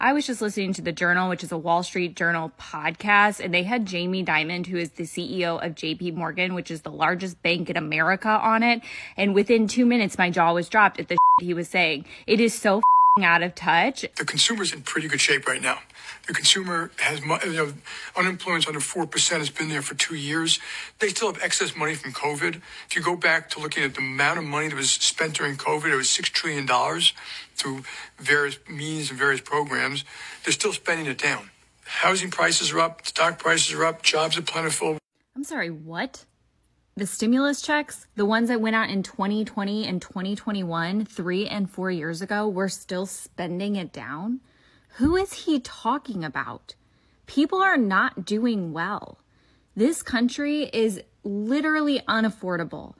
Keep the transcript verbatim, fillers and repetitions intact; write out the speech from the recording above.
I was just listening to The Journal, which is a Wall Street Journal podcast, and they had Jamie Dimon, who is the C E O of J P Morgan, which is the largest bank in America, on it. And within two minutes, my jaw was dropped at the shit he was saying. It is so out of touch. The consumer's in pretty good shape right now. The consumer has, you know, unemployment's under four percent. It's been there for two years. They still have excess money from COVID. If you go back to looking at the amount of money that was spent during COVID, it was six trillion dollars through various means and various programs. They're still spending it down. Housing prices are up. Stock prices are up. Jobs are plentiful. I'm sorry, what? The stimulus checks, the ones that went out in twenty twenty and twenty twenty-one, three and four years ago, we're still spending it down? Who is he talking about? People are not doing well. This country is literally unaffordable.